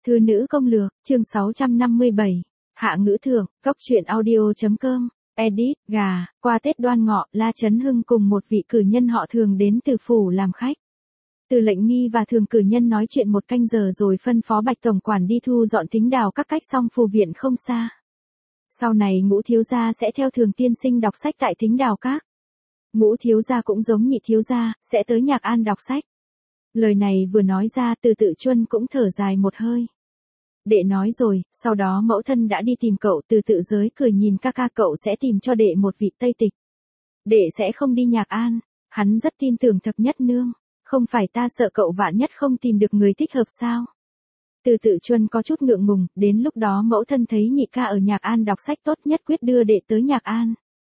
Thư nữ công lược, chương 657. Hạ ngữ thượng, góc truyện audio.com. Edit, gà, qua Tết Đoan Ngọ, La Chấn Hưng cùng một vị cử nhân họ Thường đến Từ phủ làm khách. Từ Lệnh Nghi và Thường cử nhân nói chuyện một canh giờ rồi phân phó Bạch tổng quản đi thu dọn Thính Đào các cách xong phù viện không xa. Sau này Ngũ thiếu gia sẽ theo Thường tiên sinh đọc sách tại Thính Đào các. Ngũ thiếu gia cũng giống Nhị thiếu gia, sẽ tới Nhạc An đọc sách. Lời này vừa nói ra, Từ Tự Chuân cũng thở dài một hơi. Đệ nói rồi, sau đó mẫu thân đã đi tìm cậu. Từ Tự Giới cười nhìn ca ca, cậu sẽ tìm cho đệ một vị Tây Tịch. Đệ sẽ không đi Nhạc An. Hắn rất tin tưởng Thập Nhất Nương. Không phải ta sợ cậu vạn nhất không tìm được người thích hợp sao? Từ Tự Chuân có chút ngượng ngùng, đến lúc đó mẫu thân thấy nhị ca ở Nhạc An đọc sách tốt nhất quyết đưa đệ tới Nhạc An.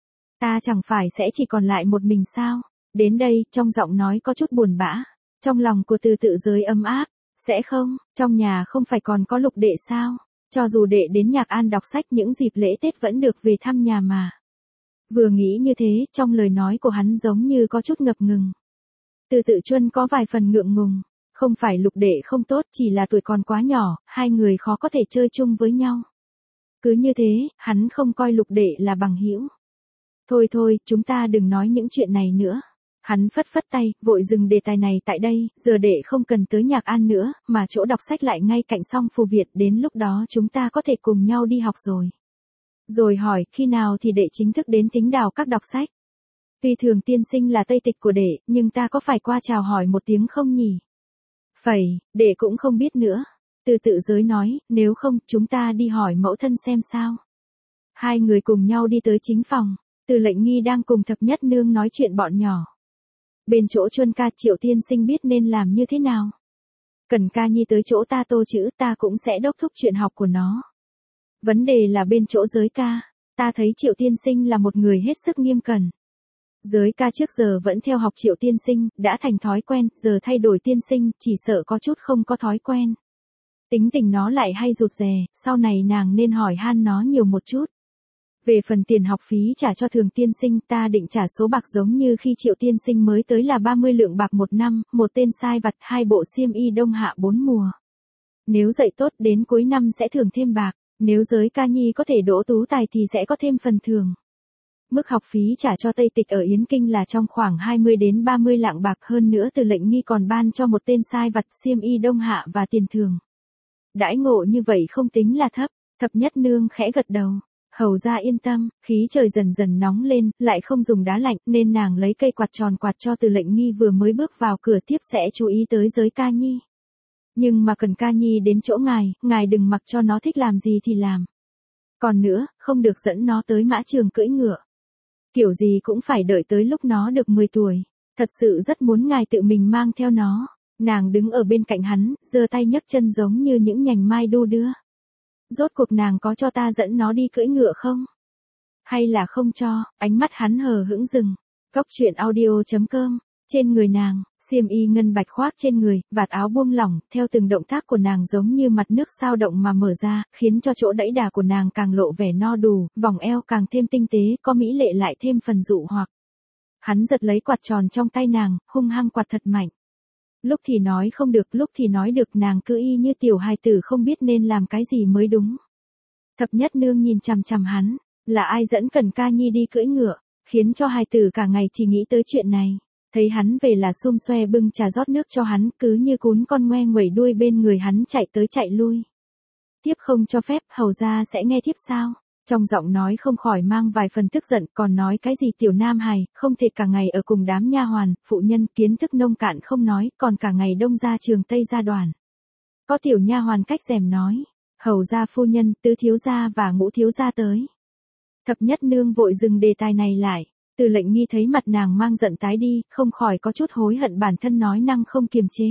Ta chẳng phải sẽ chỉ còn lại một mình sao? Đến đây, trong giọng nói có chút buồn bã. Trong lòng của Từ Tự Giới ấm áp. Sẽ không, trong nhà không phải còn có Lục đệ sao? Cho dù đệ đến Nhạc An đọc sách những dịp lễ Tết vẫn được về thăm nhà mà. Vừa nghĩ như thế, trong lời nói của hắn giống như có chút ngập ngừng. Từ Tự Chuân có vài phần ngượng ngùng. Không phải Lục đệ không tốt, chỉ là tuổi còn quá nhỏ, hai người khó có thể chơi chung với nhau. Cứ như thế, hắn không coi Lục đệ là bằng hữu. Thôi thôi, chúng ta đừng nói những chuyện này nữa. Hắn phất phất tay, vội dừng đề tài này tại đây, giờ đệ không cần tới Nhạc An nữa, mà chỗ đọc sách lại ngay cạnh Song Phù Việt, đến lúc đó chúng ta có thể cùng nhau đi học rồi. Rồi hỏi, khi nào thì đệ chính thức đến Thính Đào các đọc sách? Tuy Thường tiên sinh là Tây Tịch của đệ, nhưng ta có phải qua chào hỏi một tiếng không nhỉ? Phẩy, đệ cũng không biết nữa. Từ Tự Giới nói, nếu không, chúng ta đi hỏi mẫu thân xem sao. Hai người cùng nhau đi tới chính phòng, Từ Lệnh Nghi đang cùng Thập Nhất Nương nói chuyện bọn nhỏ. Bên chỗ Chuân ca, Triệu tiên sinh biết nên làm như thế nào? Cần ca nhi tới chỗ ta tô chữ, ta cũng sẽ đốc thúc chuyện học của nó. Vấn đề là bên chỗ Giới ca, ta thấy Triệu tiên sinh là một người hết sức nghiêm cẩn. Giới ca trước giờ vẫn theo học Triệu tiên sinh, đã thành thói quen, giờ thay đổi tiên sinh, chỉ sợ có chút không có thói quen. Tính tình nó lại hay rụt rè, sau này nàng nên hỏi han nó nhiều một chút. Về phần tiền học phí trả cho Thường tiên sinh, ta định trả số bạc giống như khi Triệu tiên sinh mới tới là 30 lượng bạc một năm, một tên sai vặt, 2 bộ xiêm y đông hạ 4 mùa. Nếu dạy tốt đến cuối năm sẽ thưởng thêm bạc, nếu Giới ca nhi có thể đỗ tú tài thì sẽ có thêm phần thưởng. Mức học phí trả cho Tây Tịch ở Yến Kinh là trong khoảng 20 đến 30 lạng bạc, hơn nữa Từ Lệnh Nghi còn ban cho một tên sai vặt xiêm y đông hạ và tiền thưởng. Đãi ngộ như vậy không tính là thấp. Thập Nhất Nương khẽ gật đầu. Hầu ra yên tâm, khí trời dần dần nóng lên, lại không dùng đá lạnh, nên nàng lấy cây quạt tròn quạt cho Từ Lệnh Nghi vừa mới bước vào cửa, tiếp sẽ chú ý tới Giới ca nhi. Nhưng mà Cần ca nhi đến chỗ ngài đừng mặc cho nó thích làm gì thì làm. Còn nữa, không được dẫn nó tới mã trường cưỡi ngựa. Kiểu gì cũng phải đợi tới lúc nó được 10 tuổi. Thật sự rất muốn ngài tự mình mang theo nó. Nàng đứng ở bên cạnh hắn, giơ tay nhấc chân giống như những nhành mai đu đưa. Rốt cuộc nàng có cho ta dẫn nó đi cưỡi ngựa không? Hay là không cho? Ánh mắt hắn hờ hững dừng. Góc truyện audio.com. Trên người nàng, xiêm y ngân bạch khoác trên người, vạt áo buông lỏng, theo từng động tác của nàng giống như mặt nước sao động mà mở ra, khiến cho chỗ đẫy đà của nàng càng lộ vẻ no đủ, vòng eo càng thêm tinh tế, có mỹ lệ lại thêm phần dụ hoặc. Hắn giật lấy quạt tròn trong tay nàng, hung hăng quạt thật mạnh. Lúc thì nói không được, lúc thì nói được, nàng cứ y như tiểu hài tử không biết nên làm cái gì mới đúng. Thập Nhất Nương nhìn chằm chằm hắn, là ai dẫn Cần ca nhi đi cưỡi ngựa, khiến cho hài tử cả ngày chỉ nghĩ tới chuyện này. Thấy hắn về là xum xoe bưng trà rót nước cho hắn, cứ như cún con ngoe nguẩy đuôi bên người hắn chạy tới chạy lui. Tiếp không cho phép, hầu ra sẽ nghe tiếp sao? Trong giọng nói không khỏi mang vài phần tức giận, còn nói cái gì tiểu nam hài, không thể cả ngày ở cùng đám nha hoàn, phụ nhân, kiến thức nông cạn không nói, còn cả ngày đông ra trường tây ra đoàn. Có tiểu nha hoàn cách rèm nói, hầu gia phu nhân, tứ thiếu gia và ngũ thiếu gia tới. Thập Nhất Nương vội dừng đề tài này lại. Từ Lệnh Nghi thấy mặt nàng mang giận tái đi, không khỏi có chút hối hận bản thân nói năng không kiềm chế.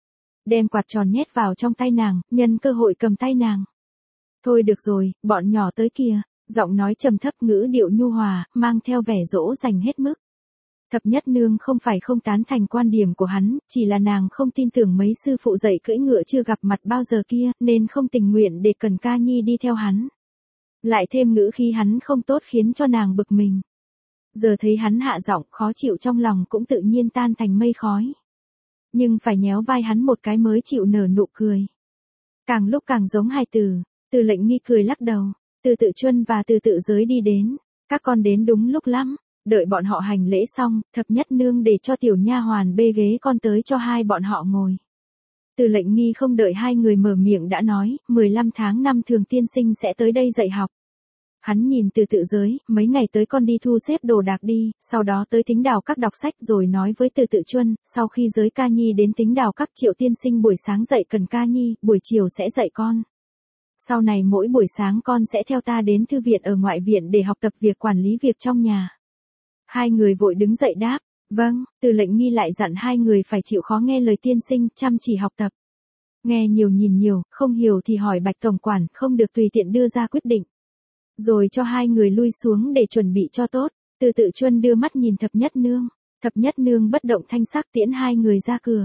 Đem quạt tròn nhét vào trong tay nàng, nhân cơ hội cầm tay nàng. Thôi được rồi, bọn nhỏ tới kìa, giọng nói trầm thấp, ngữ điệu nhu hòa, mang theo vẻ dỗ dành hết mức. Thập Nhất Nương không phải không tán thành quan điểm của hắn, chỉ là nàng không tin tưởng mấy sư phụ dạy cưỡi ngựa chưa gặp mặt bao giờ kia, nên không tình nguyện để Cần ca nhi đi theo hắn. Lại thêm ngữ khí hắn không tốt khiến cho nàng bực mình. Giờ thấy hắn hạ giọng, khó chịu trong lòng cũng tự nhiên tan thành mây khói. Nhưng phải nhéo vai hắn một cái mới chịu nở nụ cười. càng lúc càng giống hài tử. Từ Lệnh Nghi cười lắc đầu. Từ Tự Chuân và Từ Tự Giới đi đến. Các con đến đúng lúc lắm. Đợi bọn họ hành lễ xong, Thập Nhất Nương để cho tiểu nha hoàn bê ghế con tới cho hai bọn họ ngồi. Từ Lệnh Nghi không đợi hai người mở miệng đã nói, 15 tháng 5 Thường tiên sinh sẽ tới đây dạy học. Hắn nhìn Từ Tự Giới, mấy ngày tới con đi thu xếp đồ đạc đi, sau đó tới Tính Đào Các đọc sách rồi nói với Từ Tự Chuân, sau khi Giới ca nhi đến Tính Đào Các Triệu tiên sinh buổi sáng dạy Cần ca nhi, buổi chiều sẽ dạy con. Sau này mỗi buổi sáng con sẽ theo ta đến thư viện ở ngoại viện để học tập việc quản lý việc trong nhà. Hai người vội đứng dậy đáp, vâng. Từ Lệnh Nghi lại dặn hai người phải chịu khó nghe lời tiên sinh, chăm chỉ học tập. Nghe nhiều nhìn nhiều, không hiểu thì hỏi Bạch tổng quản, không được tùy tiện đưa ra quyết định. Rồi cho hai người lui xuống để chuẩn bị cho tốt. Từ Tự Chuân đưa mắt nhìn Thập Nhất Nương. Thập Nhất Nương bất động thanh sắc tiễn hai người ra cửa.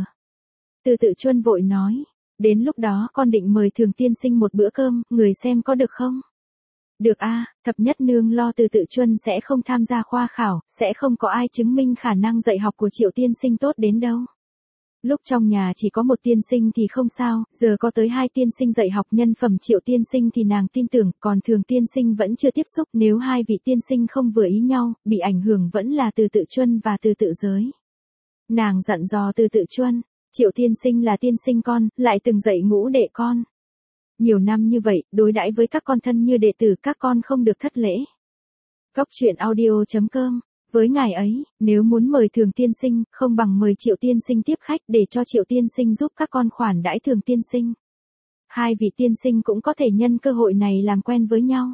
Từ Tự Chuân vội nói, đến lúc đó con định mời Thường tiên sinh một bữa cơm, người xem có được không? Được a. Thập Nhất Nương lo Từ Tự Chuân sẽ không tham gia khoa khảo, sẽ không có ai chứng minh khả năng dạy học của Triệu tiên sinh tốt đến đâu. Lúc trong nhà chỉ có một tiên sinh thì không sao, giờ có tới hai tiên sinh dạy học nhân phẩm Triệu tiên sinh thì nàng tin tưởng, còn Thường tiên sinh vẫn chưa tiếp xúc, nếu hai vị tiên sinh không vừa ý nhau, bị ảnh hưởng vẫn là Từ Tự Chuân và Từ Tự Giới. Nàng dặn dò Từ Tự Chuân, Triệu tiên sinh là tiên sinh con, lại từng dạy ngũ đệ con. Nhiều năm như vậy, đối đãi với các con thân như đệ tử, các con không được thất lễ. Góc truyện audio.com. Với ngài ấy, nếu muốn mời Thường tiên sinh, không bằng mời Triệu tiên sinh tiếp khách để cho Triệu tiên sinh giúp các con khoản đãi Thường tiên sinh. Hai vị tiên sinh cũng có thể nhân cơ hội này làm quen với nhau.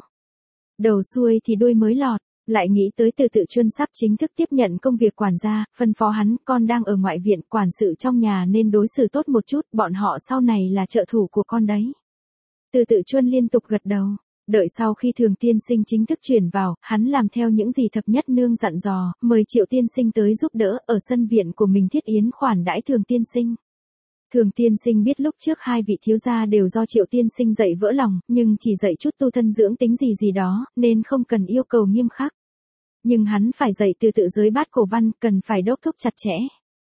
Đầu xuôi thì đuôi mới lọt, lại nghĩ tới Từ Tự Chuân sắp chính thức tiếp nhận công việc quản gia, phân phó hắn, con đang ở ngoại viện, quản sự trong nhà nên đối xử tốt một chút, bọn họ sau này là trợ thủ của con đấy. Từ Tự Chuân liên tục gật đầu. Đợi sau khi Thường tiên sinh chính thức chuyển vào, hắn làm theo những gì Thập Nhất Nương dặn dò, mời Triệu tiên sinh tới giúp đỡ, ở sân viện của mình thiết yến khoản đãi Thường tiên sinh. Thường tiên sinh biết lúc trước hai vị thiếu gia đều do Triệu tiên sinh dạy vỡ lòng, nhưng chỉ dạy chút tu thân dưỡng tính gì đó, nên không cần yêu cầu nghiêm khắc. Nhưng hắn phải dạy Từ Tự Giới bát cổ văn, cần phải đốc thúc chặt chẽ.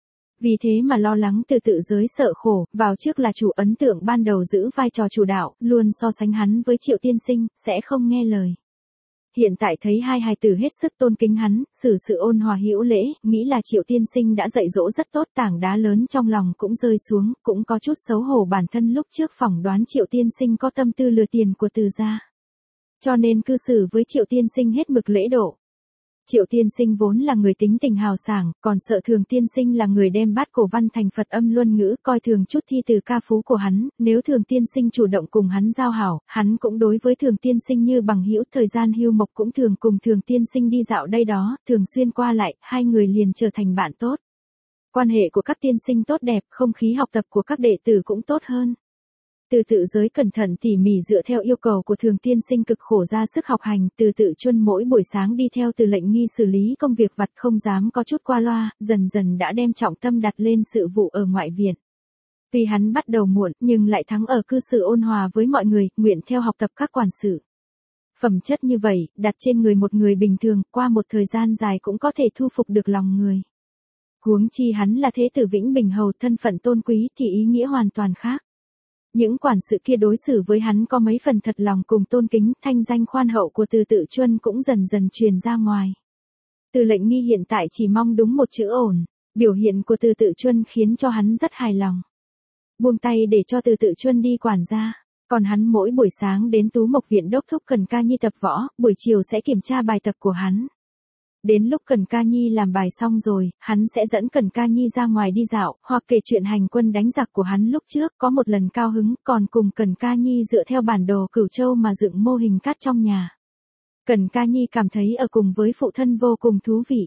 Vì thế mà lo lắng Từ Tự Giới sợ khổ, vào trước là chủ ấn tượng ban đầu giữ vai trò chủ đạo, luôn so sánh hắn với Triệu tiên sinh, sẽ không nghe lời. Hiện tại thấy hai hài tử hết sức tôn kính hắn, xử sự ôn hòa hữu lễ, nghĩ là Triệu tiên sinh đã dạy dỗ rất tốt, tảng đá lớn trong lòng cũng rơi xuống, cũng có chút xấu hổ bản thân lúc trước phỏng đoán Triệu tiên sinh có tâm tư lừa tiền của Từ gia. Cho nên cư xử với Triệu tiên sinh hết mực lễ độ. Triệu tiên sinh vốn là người tính tình hào sảng, còn sợ Thường tiên sinh là người đem bát cổ văn thành Phật âm luân ngữ, coi thường chút thi từ ca phú của hắn, nếu Thường tiên sinh chủ động cùng hắn giao hảo, hắn cũng đối với Thường tiên sinh như bằng hữu, thời gian hưu mộc cũng thường cùng Thường tiên sinh đi dạo đây đó, thường xuyên qua lại, hai người liền trở thành bạn tốt. Quan hệ của các tiên sinh tốt đẹp, không khí học tập của các đệ tử cũng tốt hơn. Từ Tự Giới cẩn thận tỉ mỉ dựa theo yêu cầu của Thường tiên sinh cực khổ ra sức học hành, Từ Tự Chuân mỗi buổi sáng đi theo Từ Lệnh Nghi xử lý công việc vặt không dám có chút qua loa, dần dần đã đem trọng tâm đặt lên sự vụ ở ngoại viện. Tuy hắn bắt đầu muộn, nhưng lại thắng ở cư xử ôn hòa với mọi người, nguyện theo học tập các quản sự. Phẩm chất như vậy, đặt trên người một người bình thường, qua một thời gian dài cũng có thể thu phục được lòng người. Huống chi hắn là thế tử Vĩnh Bình hầu, thân phận tôn quý thì ý nghĩa hoàn toàn khác. Những quản sự kia đối xử với hắn có mấy phần thật lòng cùng tôn kính, thanh danh khoan hậu của Từ Tự Chuân cũng dần dần truyền ra ngoài. Từ Lệnh Nghi hiện tại chỉ mong đúng một chữ ổn, biểu hiện của Từ Tự Chuân khiến cho hắn rất hài lòng. Buông tay để cho Từ Tự Chuân đi quản gia, còn hắn mỗi buổi sáng đến Tú Mộc viện đốc thúc Cần Ca Nhi tập võ, buổi chiều sẽ kiểm tra bài tập của hắn. Đến lúc Cần Ca Nhi làm bài xong rồi, hắn sẽ dẫn Cần Ca Nhi ra ngoài đi dạo, hoặc kể chuyện hành quân đánh giặc của hắn lúc trước, có một lần cao hứng, còn cùng Cần Ca Nhi dựa theo bản đồ Cửu Châu mà dựng mô hình cát trong nhà. Cần Ca Nhi cảm thấy ở cùng với phụ thân vô cùng thú vị.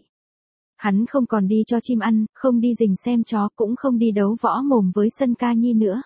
Hắn không còn đi cho chim ăn, không đi rình xem chó, cũng không đi đấu võ mồm với Sân Ca Nhi nữa.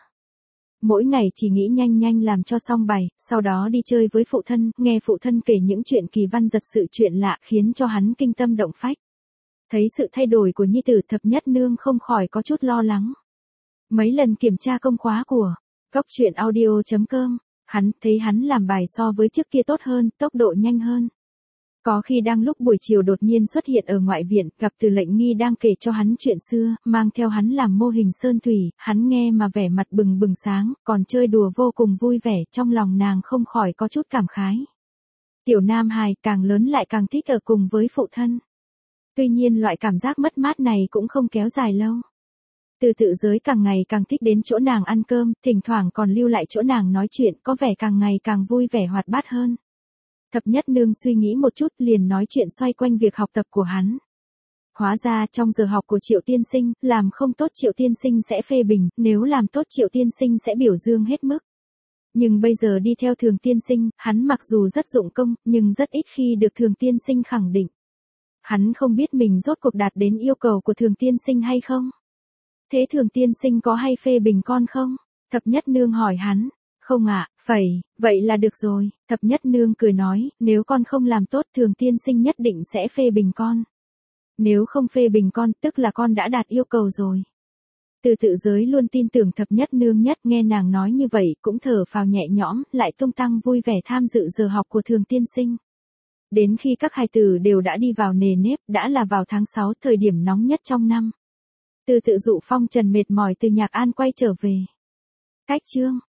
Mỗi ngày chỉ nghĩ nhanh nhanh làm cho xong bài, sau đó đi chơi với phụ thân, nghe phụ thân kể những chuyện kỳ văn giật sự chuyện lạ khiến cho hắn kinh tâm động phách. Thấy sự thay đổi của nhi tử, Thập Nhất Nương không khỏi có chút lo lắng. Mấy lần kiểm tra công khóa của Góc truyện audio.com, hắn thấy hắn làm bài so với trước kia tốt hơn, tốc độ nhanh hơn. Có khi đang lúc buổi chiều đột nhiên xuất hiện ở ngoại viện, gặp Từ Lệnh Nghi đang kể cho hắn chuyện xưa, mang theo hắn làm mô hình sơn thủy, hắn nghe mà vẻ mặt bừng bừng sáng, còn chơi đùa vô cùng vui vẻ, trong lòng nàng không khỏi có chút cảm khái. Tiểu Nam hài càng lớn lại càng thích ở cùng với phụ thân. Tuy nhiên loại cảm giác mất mát này cũng không kéo dài lâu. Từ tự giới càng ngày càng thích đến chỗ nàng ăn cơm, thỉnh thoảng còn lưu lại chỗ nàng nói chuyện, có vẻ càng ngày càng vui vẻ hoạt bát hơn. Thập Nhất Nương suy nghĩ một chút liền nói chuyện xoay quanh việc học tập của hắn. Hóa ra trong giờ học của Triệu tiên sinh, làm không tốt Triệu tiên sinh sẽ phê bình, nếu làm tốt Triệu tiên sinh sẽ biểu dương hết mức. Nhưng bây giờ đi theo Thường tiên sinh, hắn mặc dù rất dụng công, nhưng rất ít khi được Thường tiên sinh khẳng định. Hắn không biết mình rốt cuộc đạt đến yêu cầu của Thường tiên sinh hay không. Thế Thường tiên sinh có hay phê bình con không? Thập Nhất Nương hỏi hắn. Không ạ, vậy là được rồi. Thập Nhất Nương cười nói, nếu con không làm tốt Thường tiên sinh nhất định sẽ phê bình con. Nếu không phê bình con, tức là con đã đạt yêu cầu rồi. Từ tự giới luôn tin tưởng Thập Nhất Nương nhất, nghe nàng nói như vậy cũng thở phào nhẹ nhõm, lại tung tăng vui vẻ tham dự giờ học của Thường tiên sinh. Đến khi các hài tử đều đã đi vào nề nếp, đã là vào tháng 6, thời điểm nóng nhất trong năm. Từ tự dụ phong trần mệt mỏi từ Nhạc An quay trở về. Cách chương